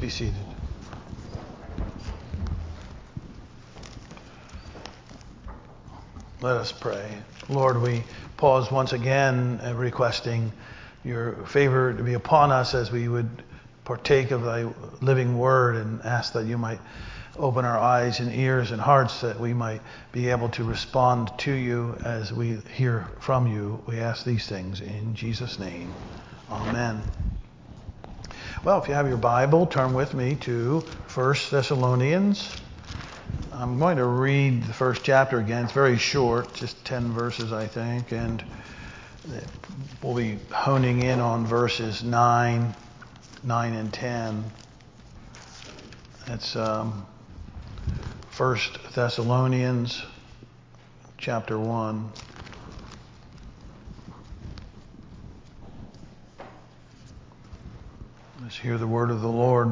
be seated. Let us pray. Lord, we pause once again requesting your favor to be upon us as we would partake of thy living word, and ask that you might open our eyes and ears and hearts that we might be able to respond to you as we hear from you. We ask these things in Jesus' name. Amen. Well, if you have your Bible, turn with me to 1 Thessalonians. I'm going to read the first chapter again. It's very short, just 10 verses, I think, and we'll be honing in on verses 9 and 10. That's 1 Thessalonians chapter 1. Let's hear the word of the Lord.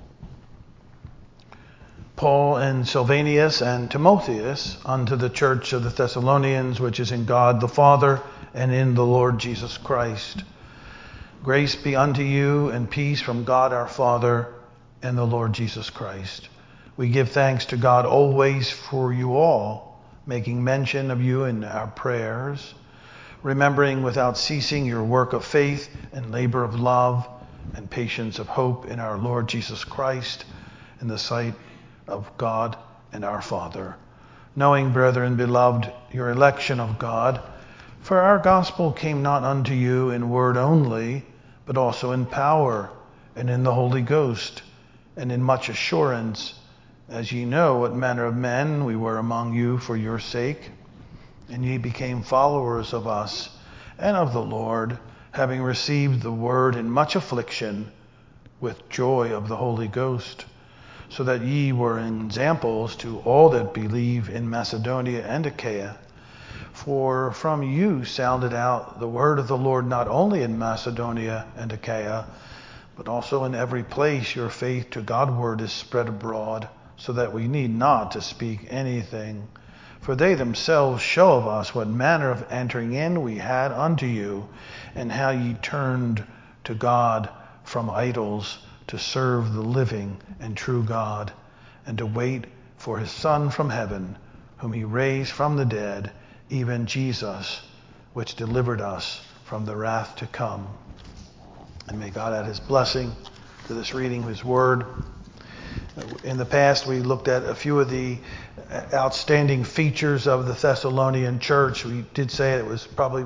Paul and Silvanus and Timotheus, unto the church of the Thessalonians, which is in God the Father and in the Lord Jesus Christ. Grace be unto you and peace from God our Father and the Lord Jesus Christ. We give thanks to God always for you all, making mention of you in our prayers, remembering without ceasing your work of faith and labor of love and patience of hope in our Lord Jesus Christ, in the sight of God and our Father. Knowing, brethren, beloved, your election of God, for our gospel came not unto you in word only, but also in power, and in the Holy Ghost, and in much assurance, as ye know what manner of men we were among you for your sake. And ye became followers of us and of the Lord, having received the word in much affliction, with joy of the Holy Ghost, so that ye were examples to all that believe in Macedonia and Achaia. For from you sounded out the word of the Lord not only in Macedonia and Achaia, but also in every place your faith to Godward is spread abroad, so that we need not to speak anything. For they themselves show of us what manner of entering in we had unto you, and how ye turned to God from idols to serve the living and true God, and to wait for his Son from heaven, whom he raised from the dead, even Jesus, which delivered us from the wrath to come. And may God add his blessing to this reading of his word. In the past, we looked at a few of the outstanding features of the Thessalonian church. We did say it was probably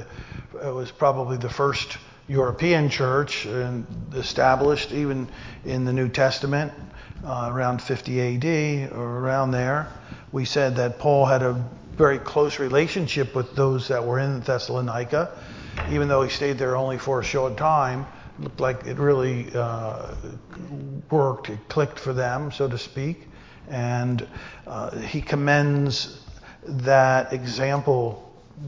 the first European church, and established even in the New Testament around 50 AD or around there. We said that Paul had a very close relationship with those that were in Thessalonica, even though he stayed there only for a short time. It looked like it really worked. It clicked for them, so to speak. And he commends that example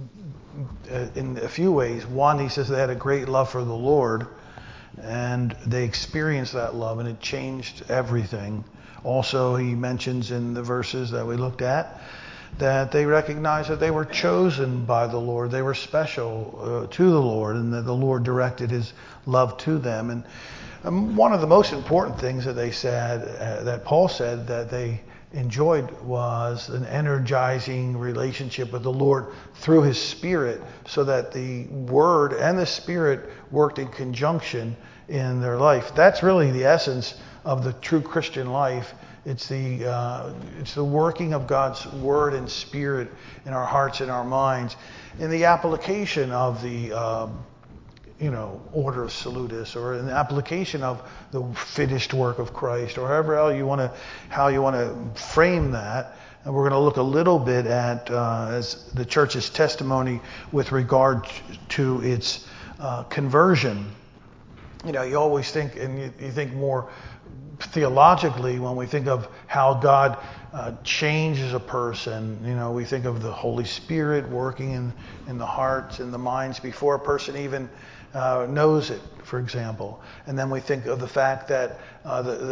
in a few ways. One, he says they had a great love for the Lord, and they experienced that love, and it changed everything. Also, he mentions in the verses that we looked at that they recognized that they were chosen by the Lord. They were special to the Lord, and that the Lord directed his love to them. And one of the most important things that they said, that Paul said that they enjoyed, was an energizing relationship with the Lord through his Spirit, so that the Word and the Spirit worked in conjunction in their life. That's really the essence of the true Christian life. It's the working of God's Word and Spirit in our hearts and our minds, in the application of the order of salutis, or in the application of the finished work of Christ, or how you want to frame that. And we're going to look a little bit at as the church's testimony with regard to its conversion. You always think, and you think more theologically when we think of how God changes a person. We think of the Holy Spirit working in the hearts and the minds before a person even knows it, for example. And then we think of the fact that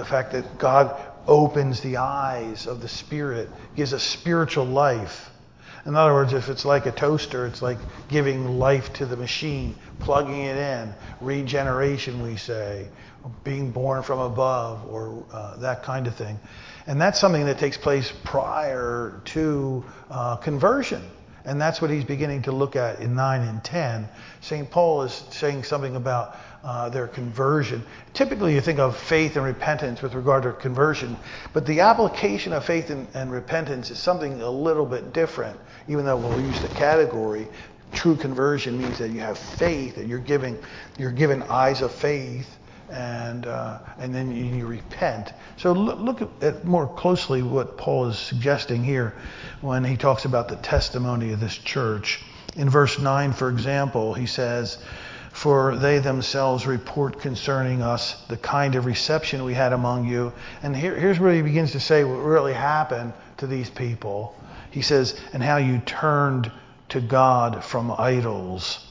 God opens the eyes of the Spirit, gives a spiritual life. In other words, if it's like a toaster, it's like giving life to the machine, plugging it in, regeneration, we say, being born from above, or that kind of thing. And that's something that takes place prior to conversion. And that's what he's beginning to look at in 9 and 10. St. Paul is saying something about their conversion. Typically, you think of faith and repentance with regard to conversion, but the application of faith and repentance is something a little bit different, even though we'll use the category. True conversion means that you have faith, that you're given eyes of faith, and then you repent. So look at more closely what Paul is suggesting here when he talks about the testimony of this church. In verse 9, for example, he says, "For they themselves report concerning us the kind of reception we had among you." And here's where he begins to say what really happened to these people. He says, "And how you turned to God from idols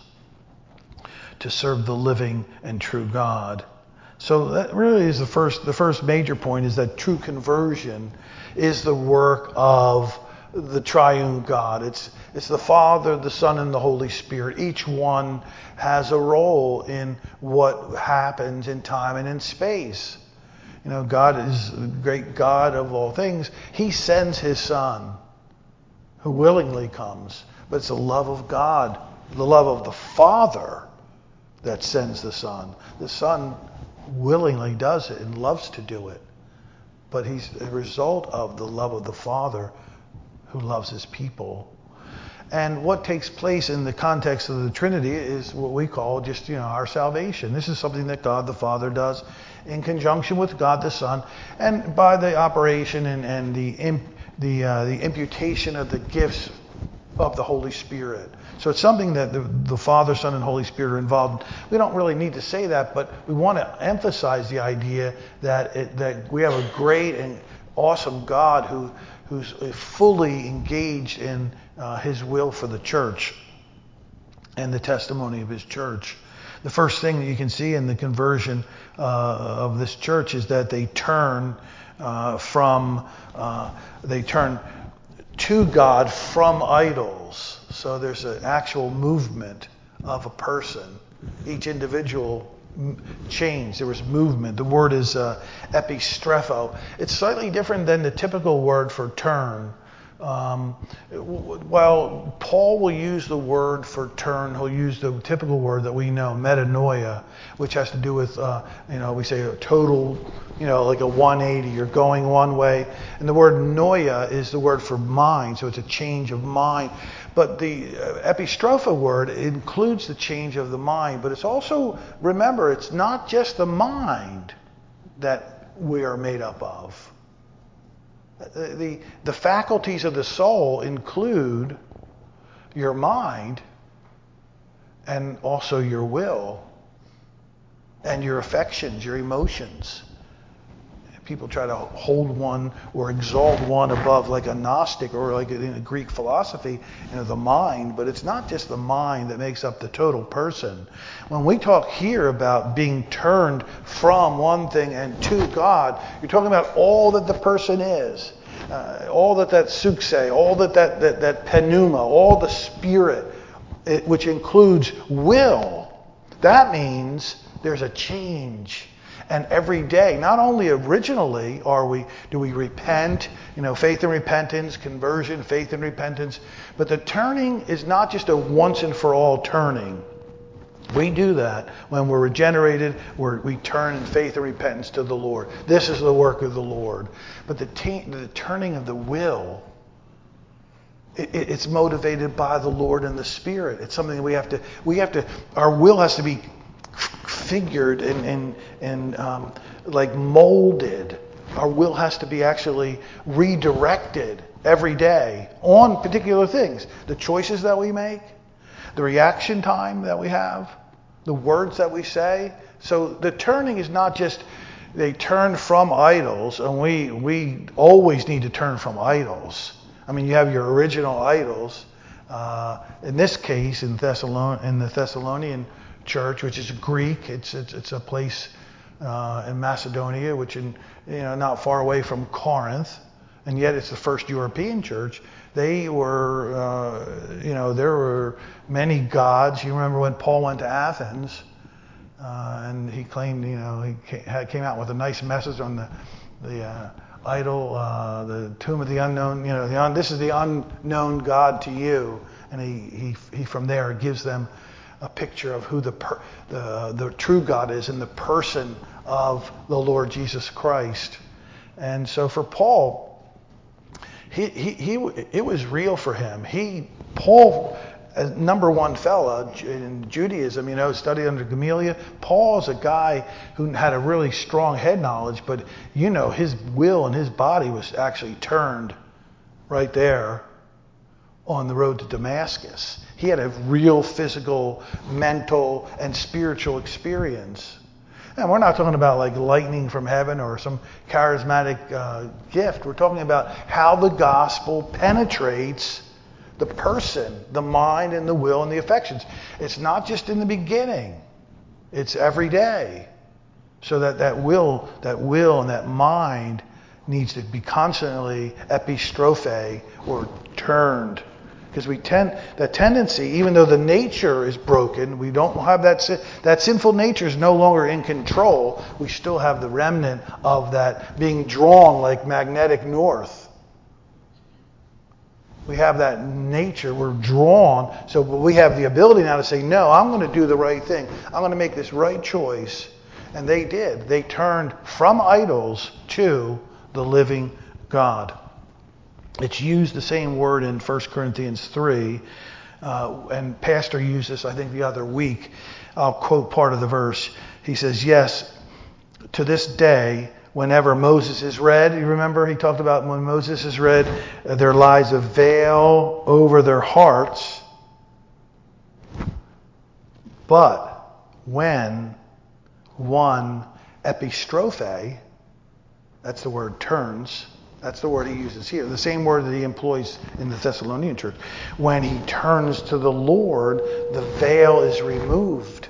to serve the living and true God." So that really is the first major point, is that true conversion is the work of the triune God. It's the Father, the Son, and the Holy Spirit. Each one has a role in what happens in time and in space. You know, God is the great God of all things. He sends His Son, who willingly comes. But it's the love of God, the love of the Father, that sends the Son. The Son willingly does it and loves to do it. But He's a result of the love of the Father, who loves His people. And what takes place in the context of the Trinity is what we call just, our salvation. This is something that God the Father does in conjunction with God the Son, and by the operation and the imputation of the gifts of the Holy Spirit. So it's something that the Father, Son, and Holy Spirit are involved in. We don't really need to say that, but we want to emphasize the idea that we have a great and awesome God who's fully engaged in His will for the church and the testimony of His church. The first thing that you can see in the conversion of this church is that they turn to God from idols. So there's an actual movement of a person. Each individual changed. There was movement. The word is epistrepho. It's slightly different than the typical word for turn. While Paul will use the word for turn, he'll use the typical word that we know, metanoia, which has to do with, we say a total, like a 180, you're going one way. And the word noia is the word for mind, so it's a change of mind. But the epistropha word includes the change of the mind, but it's also, remember, it's not just the mind that we are made up of. The faculties of the soul include your mind and also your will and your affections, your emotions. People try to hold one or exalt one above, like a Gnostic or like in a Greek philosophy, the mind. But it's not just the mind that makes up the total person. When we talk here about being turned from one thing and to God, you're talking about all that the person is, all that suxe, all that pneuma, all the spirit, which includes will. That means there's a change. And every day, not only originally do we repent, faith and repentance, conversion, faith and repentance, but the turning is not just a once and for all turning. We do that when we're regenerated, we turn in faith and repentance to the Lord. This is the work of the Lord. But the turning of the will, it's motivated by the Lord and the Spirit. It's something that we have to, our will has to be figured and like molded. Our will has to be actually redirected every day on particular things. The choices that we make, the reaction time that we have, the words that we say. So the turning is not just they turn from idols, and we always need to turn from idols. I mean, you have your original idols. In this case, in the Thessalonian church, which is Greek, it's a place in Macedonia, which not far away from Corinth, and yet it's the first European church. They were, there were many gods. You remember when Paul went to Athens, and he claimed, he came out with a nice message on the idol, the tomb of the unknown. This is the unknown God to you, and he from there gives them a picture of who the true God is in the person of the Lord Jesus Christ. And so for Paul, it was real for him. Paul, as number one fella in Judaism, studied under Gamaliel. Paul's a guy who had a really strong head knowledge, but his will and his body was actually turned right there on the road to Damascus. He had a real physical, mental, and spiritual experience. And we're not talking about like lightning from heaven or some charismatic gift. We're talking about how the gospel penetrates the person, the mind, and the will, and the affections. It's not just in the beginning. It's every day. So that will and that mind needs to be constantly epistrophe, or turned. Because that tendency, even though the nature is broken, we don't have that sinful nature is no longer in control. We still have the remnant of that being drawn like magnetic north. We have that nature, we're drawn, so we have the ability now to say, no, I'm going to do the right thing. I'm going to make this right choice. And they did. They turned from idols to the living God. It's used the same word in 1 Corinthians 3, and Pastor used this, I think, the other week. I'll quote part of the verse. He says, yes, to this day, whenever Moses is read, you remember he talked about when Moses is read, there lies a veil over their hearts. But when one epistrophe, that's the word turns, that's the word he uses here, the same word that he employs in the Thessalonian church. When he turns to the Lord, the veil is removed.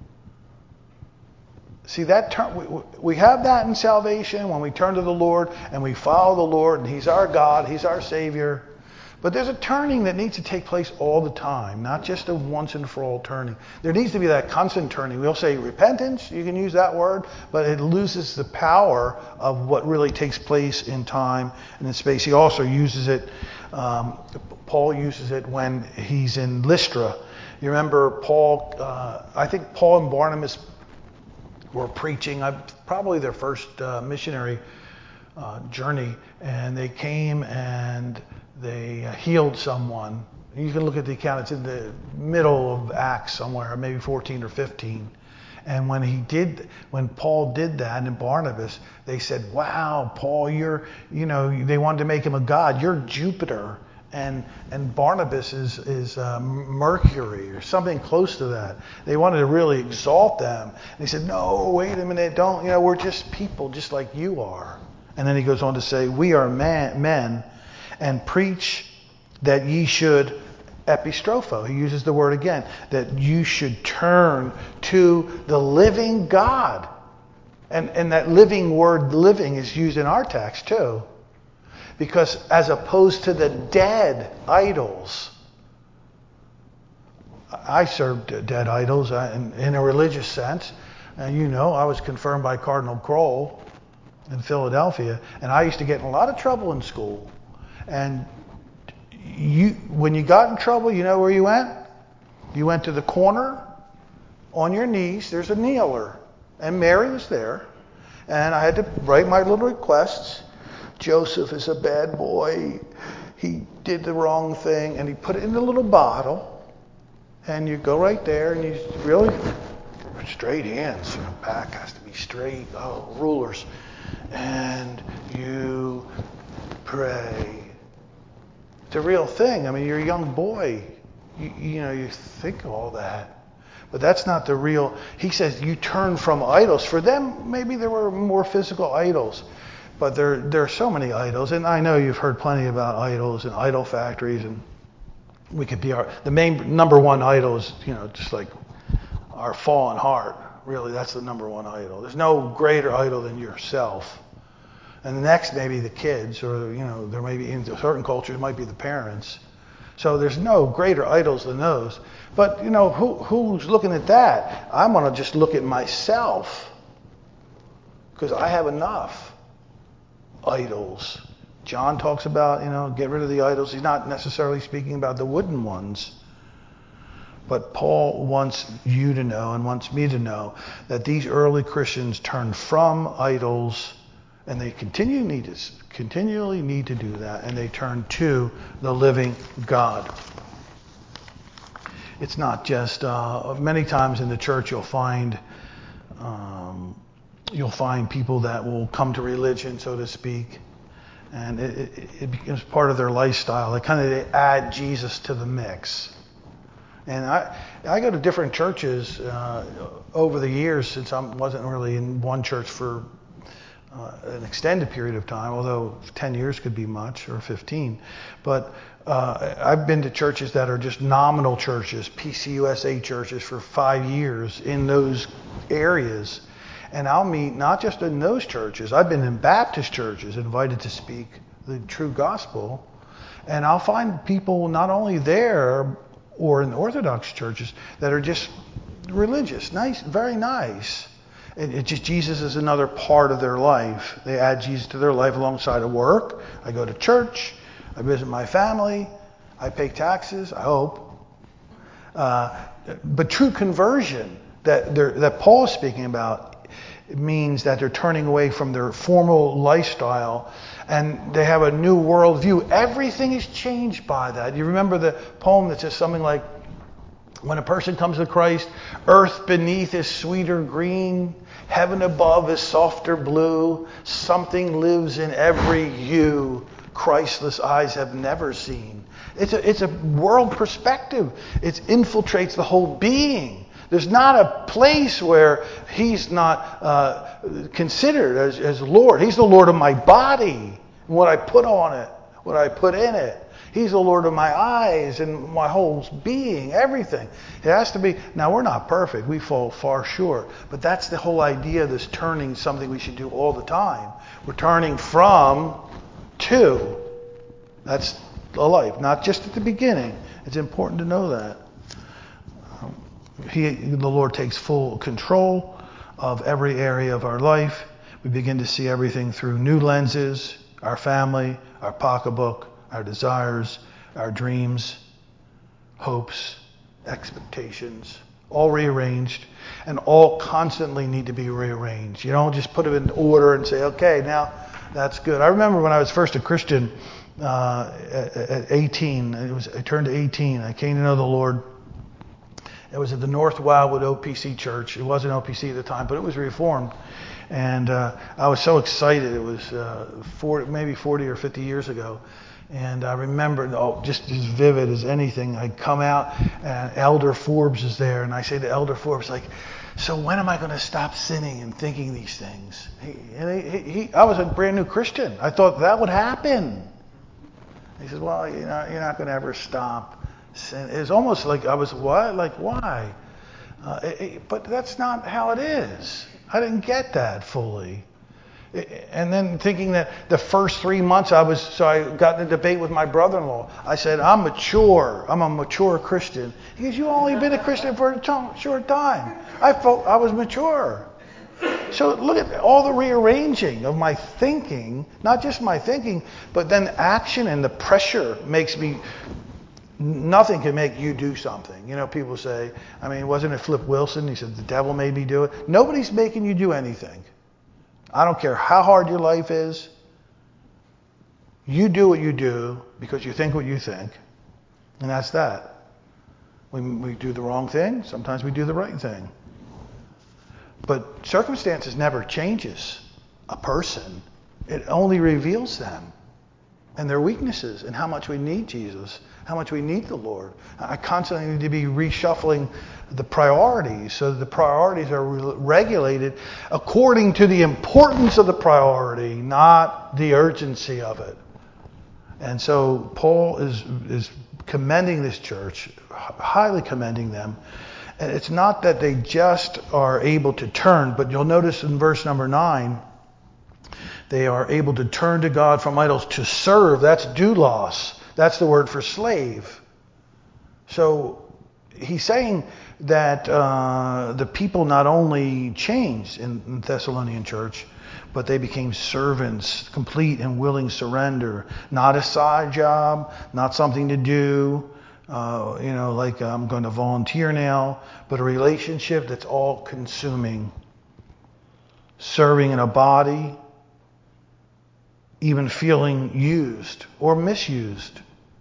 See, we have that in salvation when we turn to the Lord and we follow the Lord, and He's our God, He's our Savior. But there's a turning that needs to take place all the time, not just a once and for all turning. There needs to be that constant turning. We'll say repentance, you can use that word, but it loses the power of what really takes place in time and in space. He also uses it, Paul uses it when he's in Lystra. You remember Paul, I think Paul and Barnabas were preaching, probably their first missionary journey, and they came and they healed someone. You can look at the account, it's in the middle of Acts somewhere, maybe 14 or 15. And when Paul did that, and Barnabas, they said, wow, Paul, they wanted to make him a god. You're Jupiter. And Barnabas is Mercury or something close to that. They wanted to really exalt them. And he said, no, wait a minute, don't, we're just people just like you are. And then he goes on to say, we are men and preach that ye should epistropho. He uses the word again, that you should turn to the living God. And that living word, living, is used in our text too. Because as opposed to the dead idols, I served dead idols in a religious sense. And I was confirmed by Cardinal Kroll in Philadelphia. And I used to get in a lot of trouble in school. And when you got in trouble, you know where you went? You went to the corner on your knees. There's a kneeler. And Mary was there. And I had to write my little requests. Joseph is a bad boy. He did the wrong thing. And he put it in a little bottle. And you go right there and you really straight hands. Back has to be straight. Oh, rulers. And you pray. It's a real thing. I mean, you're a young boy. You think of all that. But that's not the real. He says you turn from idols. For them, maybe there were more physical idols. But there are so many idols. And I know you've heard plenty about idols and idol factories. And we could be the main number one idol is, just like our fallen heart. Really, that's the number one idol. There's no greater idol than yourself. And the next maybe the kids, or there may be in certain cultures it might be the parents. So there's no greater idols than those. But who's looking at that? I'm going to just look at myself because I have enough idols. John talks about get rid of the idols. He's not necessarily speaking about the wooden ones. But Paul wants you to know and wants me to know that these early Christians turned from idols, and they continually need to do that, and they turn to the living God. It's not just many times in the church you'll find people that will come to religion, so to speak, and it becomes part of their lifestyle. They kind of add Jesus to the mix. And I go to different churches over the years, since I wasn't really in one church for an extended period of time, although 10 years could be much, or 15. But I've been to churches that are just nominal churches, PCUSA churches, for 5 years in those areas. And I'll meet not just in those churches. I've been in Baptist churches invited to speak the true gospel. And I'll find people not only there or in Orthodox churches that are just religious, nice, very nice. It's just Jesus is another part of their life. They add Jesus to their life alongside of work. I go to church. I visit my family. I pay taxes, I hope. But true conversion that Paul is speaking about, it means that they're turning away from their formal lifestyle and they have a new worldview. Everything is changed by that. You remember the poem that says something like, when a person comes to Christ, earth beneath is sweeter green, heaven above is softer blue, something lives in every hue Christless eyes have never seen. It's a world perspective. It infiltrates the whole being. There's not a place where he's not considered as Lord. He's the Lord of my body, what I put on it, what I put in it. He's the Lord of my eyes and my whole being, everything. It has to be. Now, we're not perfect. We fall far short. But that's the whole idea of this turning, something we should do all the time. We're turning from to. That's a life, not just at the beginning. It's important to know that. The Lord takes full control of every area of our life. We begin to see everything through new lenses, our family, our pocketbook, our desires, our dreams, hopes, expectations, all rearranged, and all constantly need to be rearranged. You don't just put them in order and say, okay, now that's good. I remember when I was first a Christian at 18, I turned to 18, I came to know the Lord. It was at the North Wildwood OPC Church. It wasn't OPC at the time, but it was Reformed. And I was so excited. It was maybe 40 or 50 years ago. And I remember, just as vivid as anything, I'd come out and Elder Forbes is there. And I say to Elder Forbes, so when am I going to stop sinning and thinking these things? I was a brand new Christian. I thought that would happen. He says, well, you're not going to ever stop sin. It's almost like I was, what? Like, why? But that's not how it is. I didn't get that fully. And then thinking that the first 3 months I got in a debate with my brother-in-law. I said, I'm mature. I'm a mature Christian. He goes, you've only been a Christian for a short time. I felt I was mature. So look at all the rearranging of my thinking, not just my thinking, but then action and the pressure makes me, nothing can make you do something. People say, wasn't it Flip Wilson? He said, the devil made me do it. Nobody's making you do anything. I don't care how hard your life is. You do what you do because you think what you think. And that's that. When we do the wrong thing, sometimes we do the right thing. But circumstances never changes a person. It only reveals them and their weaknesses and how much we need Jesus, how much we need the Lord. I constantly need to be reshuffling the priorities so that the priorities are regulated according to the importance of the priority, not the urgency of it. And so Paul is commending this church, highly commending them. And it's not that they just are able to turn, but you'll notice in verse number 9 They are able to turn to God from idols to serve. That's doulos. That's the word for slave. So he's saying that the people not only changed in the Thessalonian church, but they became servants, complete and willing surrender. Not a side job, not something to do, like I'm going to volunteer now, but a relationship that's all consuming. Serving in a body, even feeling used or misused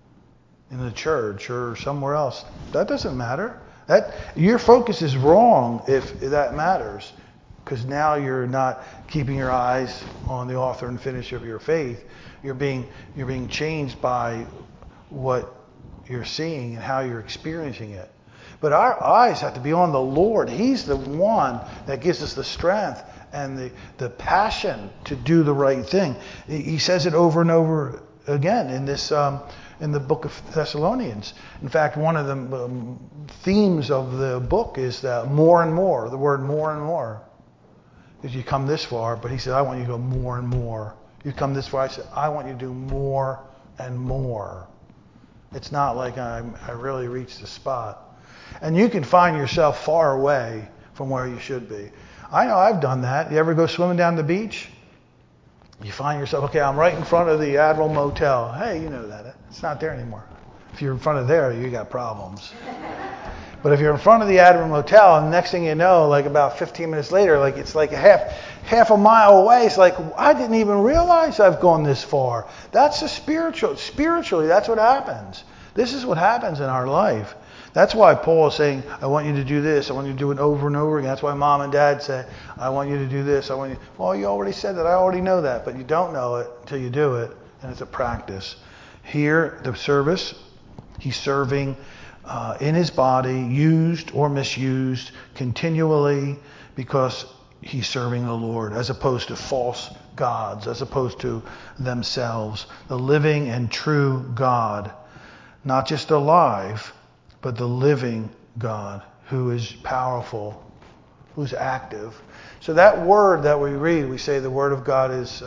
in the church or somewhere else. That doesn't matter. Your focus is wrong if that matters, because now you're not keeping your eyes on the author and finisher of your faith. You're being changed by what you're seeing and how you're experiencing it. But our eyes have to be on the Lord. He's the one that gives us the strength and the passion to do the right thing. He says it over and over again in this in the book of Thessalonians. In fact, one of the themes of the book is that more and more, the word more and more. Because you come this far, but he said, I want you to go more and more. You come this far, I said, I want you to do more and more. It's not like I really reached the spot. And you can find yourself far away from where you should be. I know I've done that. You ever go swimming down the beach? You find yourself, okay, I'm right in front of the Admiral Motel. Hey, you know that. It's not there anymore. If you're in front of there, you got problems. But if you're in front of the Admiral Motel, and the next thing you know, like about 15 minutes later, like it's like half a mile away. It's like, I didn't even realize I've gone this far. That's the spiritual. Spiritually, that's what happens. This is what happens in our life. That's why Paul is saying, I want you to do this. I want you to do it over and over again. That's why mom and dad say, I want you to do this. Well, you already said that. I already know that. But you don't know it until you do it. And it's a practice. Here, the service, he's serving in his body, used or misused, continually, because he's serving the Lord, as opposed to false gods, as opposed to themselves. The living and true God, not just alive, but the living God who is powerful, who's active. So that word that we read, we say the word of God is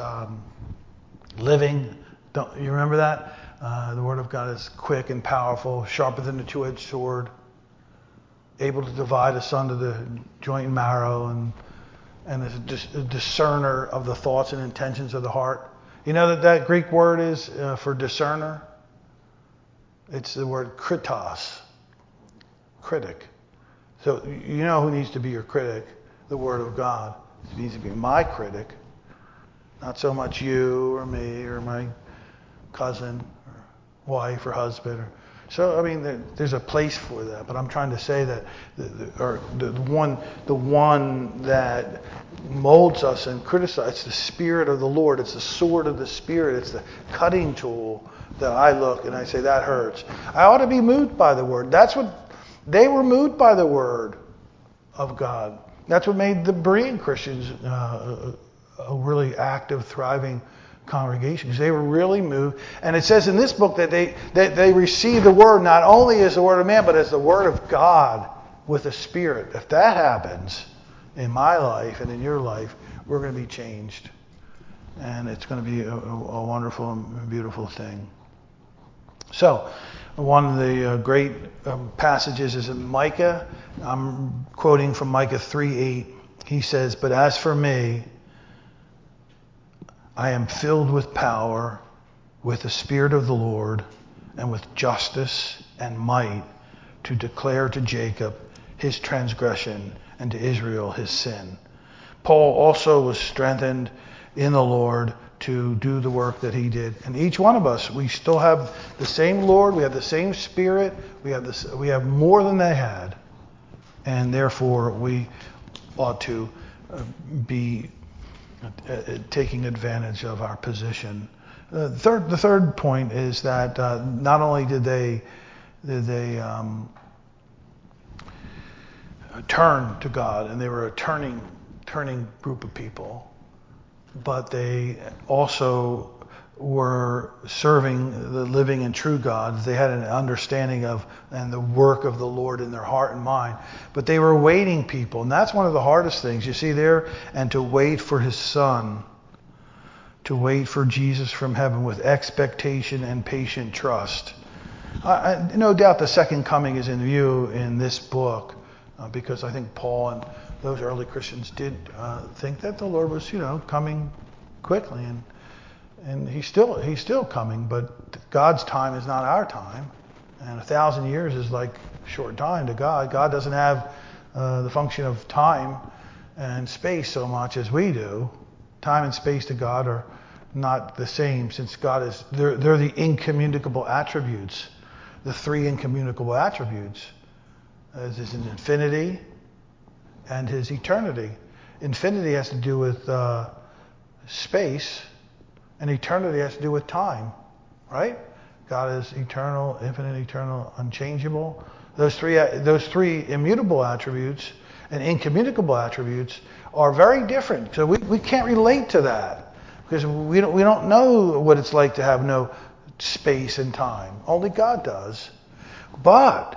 living. You remember that? The word of God is quick and powerful, sharper than a two-edged sword, able to divide asunder the joint and marrow, and is a discerner of the thoughts and intentions of the heart. You know that Greek word is for discerner? It's the word kritos. Critic. So you know who needs to be your critic? The Word of God. It needs to be my critic. Not so much you or me or my cousin or wife or husband. So, I mean, there's a place for that. But I'm trying to say that the one that molds us and criticizes, it's the Spirit of the Lord. It's the sword of the Spirit. It's the cutting tool that I look and I say, that hurts. I ought to be moved by the Word. That's what they were moved by, the Word of God. That's what made the Berean Christians a really active, thriving congregation, because they were really moved. And it says in this book that they received the Word not only as the Word of man, but as the Word of God with the Spirit. If that happens in my life and in your life, we're going to be changed. And it's going to be a wonderful and beautiful thing. So, one of the great passages is in Micah. I'm quoting from Micah 3:8. He says, but as for me, I am filled with power, with the Spirit of the Lord, and with justice and might, to declare to Jacob his transgression and to Israel his sin. Paul also was strengthened in the Lord to do the work that he did. And each one of us, we still have the same Lord, we have the same Spirit, we have more than they had. And therefore we ought to be taking advantage of our position. The third point is that not only did they turn to God, and they were a turning group of people, but they also were serving the living and true God. They had an understanding of and the work of the Lord in their heart and mind. But they were waiting people, and that's one of the hardest things you see there. And to wait for His Son to wait for Jesus from heaven with expectation and patient trust. No doubt the second coming is in view in this book, because I think Paul and those early Christians did think that the Lord was, coming quickly, and he's still coming, but God's time is not our time, and 1,000 years is like short time to God. God doesn't have the function of time and space so much as we do. Time and space to God are not the same, since God is they're the incommunicable attributes, the three incommunicable attributes, as his infinity and his eternity. Infinity has to do with space, and eternity has to do with time, right? God is eternal, infinite, eternal, unchangeable. Those three immutable attributes and incommunicable attributes are very different. So we can't relate to that, because we don't know what it's like to have no space and time. Only God does. But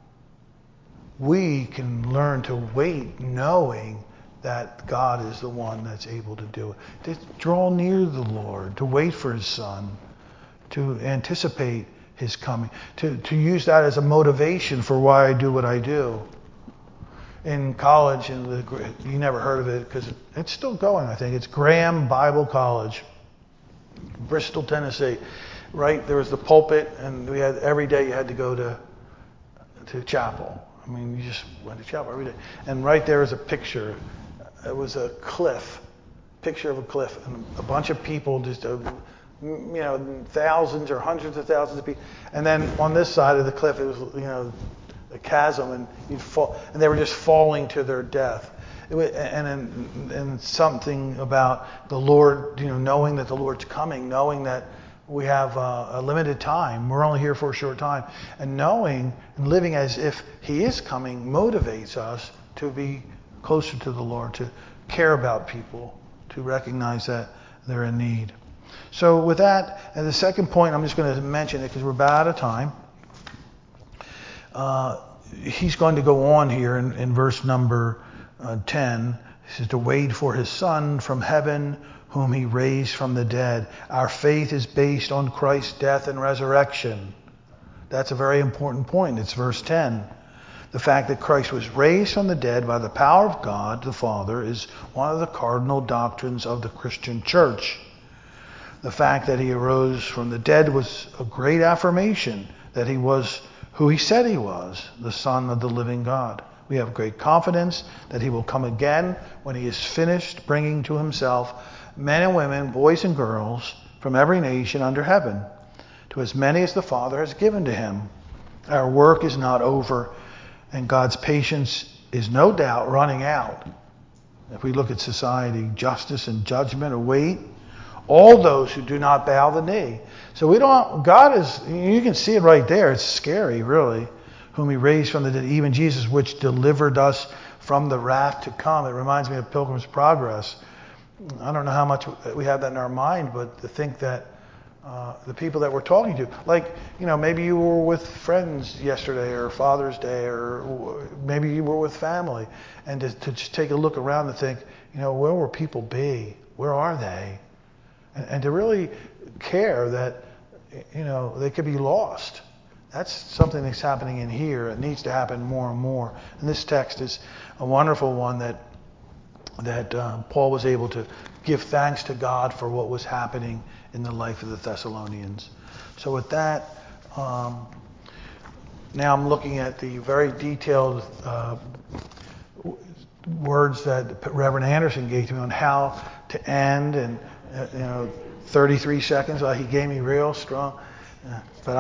we can learn to wait knowing that God is the one that's able to do it. To draw near the Lord, to wait for his Son, to anticipate his coming, to use that as a motivation for why I do what I do. In college, you never heard of it because it's still going, I think. It's Graham Bible College, Bristol, Tennessee. Right, there was the pulpit, and we had every day you had to go to chapel. I mean, you just went to chapel every day. And right there is a picture. It was a cliff, picture of a cliff, and a bunch of people, just thousands or hundreds of thousands of people. And then on this side of the cliff, it was a chasm, and you'd fall, and they were just falling to their death. And something about the Lord, knowing that the Lord's coming, knowing that we have a limited time. We're only here for a short time. And knowing and living as if he is coming motivates us to be closer to the Lord, to care about people, to recognize that they're in need. So with that, and the second point, I'm just going to mention it because we're about out of time. He's going to go on here in verse number 10. He says, to wait for his Son from heaven, whom he raised from the dead. Our faith is based on Christ's death and resurrection. That's a very important point. It's verse 10. The fact that Christ was raised from the dead by the power of God the Father is one of the cardinal doctrines of the Christian church. The fact that he arose from the dead was a great affirmation that he was who he said he was, the Son of the living God. We have great confidence that he will come again when he is finished bringing to himself men and women, boys and girls, from every nation under heaven, to as many as the Father has given to him. Our work is not over, and God's patience is no doubt running out. If we look at society, justice and judgment await all those who do not bow the knee. So God is, you can see it right there. It's scary, really, whom he raised from the dead, even Jesus, which delivered us from the wrath to come. It reminds me of Pilgrim's Progress. I don't know how much we have that in our mind, but to think that the people that we're talking to, like, maybe you were with friends yesterday or Father's Day, or maybe you were with family, and to just take a look around and think, where will people be? Where are they? And to really care that, they could be lost. That's something that's happening in here. It needs to happen more and more. And this text is a wonderful one that Paul was able to give thanks to God for what was happening in the life of the Thessalonians. So with that, now I'm looking at the very detailed words that Reverend Anderson gave to me on how to end, and 33 seconds. Well, he gave me real strong, but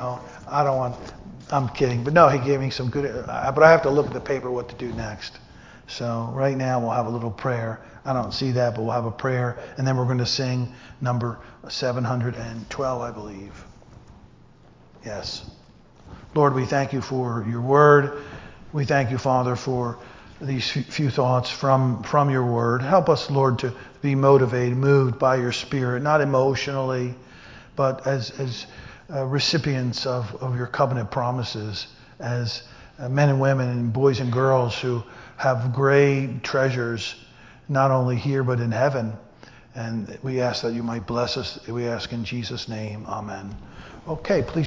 I'm kidding. But no, he gave me some good, but I have to look at the paper what to do next. So right now we'll have a little prayer. I don't see that, but we'll have a prayer, and then we're going to sing number 712, I believe. Yes. Lord, we thank you for your word. We thank you, Father, for these few thoughts from your word. Help us, Lord, to be motivated, moved by your Spirit, not emotionally, but as recipients of your covenant promises, as men and women and boys and girls who have great treasures, not only here but in heaven. And we ask that you might bless us. We ask in Jesus' name. Amen. Okay, please.